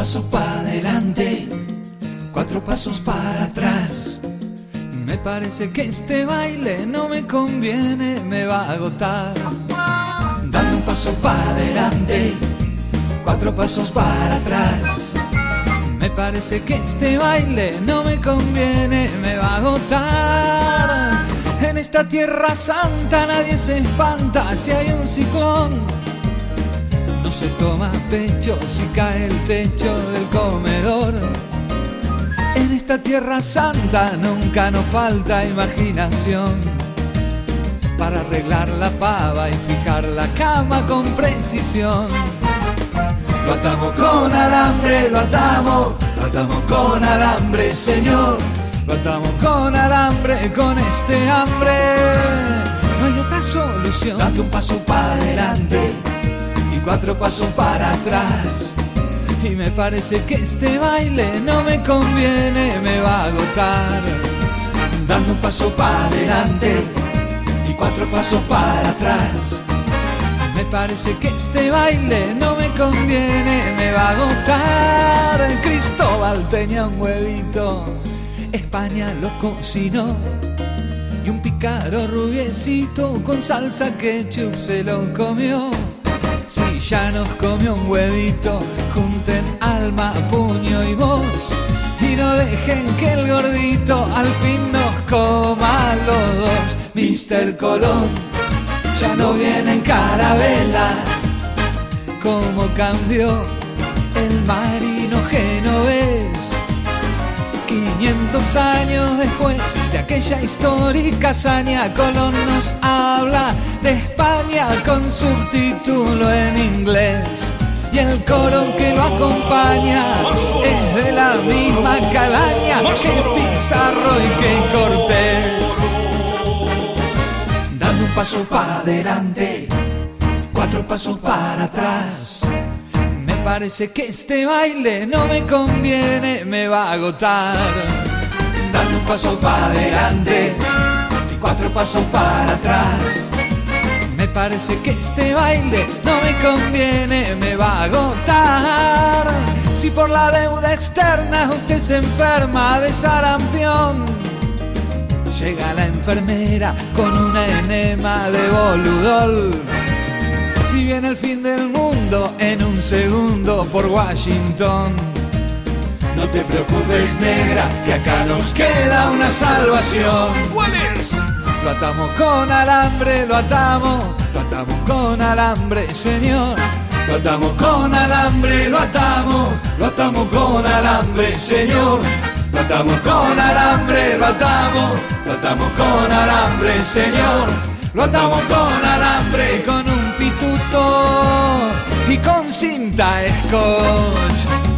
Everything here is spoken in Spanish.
pasos para adelante, 4 pasos para atrás. Me parece que este baile no me conviene, me va a agotar. Dando un paso para adelante, 4 pasos para atrás. Me parece que este baile no me conviene, me va a agotar. En esta tierra santa nadie se espanta si hay un ciclón. No se toma pecho si cae el techo del comedor. En esta tierra santa nunca nos falta imaginación para arreglar la pava y fijar la cama con precisión. Lo atamos con alambre, lo atamos con alambre, señor. Lo atamos con alambre, con este hambre. No hay otra solución. Date un paso para adelante y 4 pasos para atrás. Y me parece que este baile no me conviene, me va a agotar. Dando un paso para adelante y 4 pasos para atrás. Me parece que este baile no me conviene, me va a agotar. Cristóbal tenía un huevito, España lo cocinó, y un pícaro rubiecito con salsa ketchup se lo comió. Si ya nos comió un huevito, junten alma, puño y voz, y no dejen que el gordito al fin nos coma a los dos. Mr. Colón ya no viene en carabela. Cómo cambió el marino genovés. 500 años después de aquella histórica hazaña, Colón nos habla de España con subtítulo en inglés. Y el coro que lo acompaña es de la misma calaña que Pizarro y que Cortés. Dando un paso para adelante, 4 pasos para atrás. Me parece que este baile no me conviene, me va a agotar. Dando un paso para adelante y 4 pasos para atrás. Me parece que este baile no me conviene, me va a agotar. Si por la deuda externa usted se enferma de sarampión, llega la enfermera con una enema de boludol. Si viene el fin del mundo en un segundo por Washington, no te preocupes, negra, que acá nos queda una salvación. ¿Cuál es? Lo atamos con alambre, lo atamos con alambre, señor. Lo atamos con alambre, lo atamos con alambre, señor. Lo atamos con alambre, lo atamos con alambre, señor. Lo atamos con alambre, con un pituto y con cinta scotch.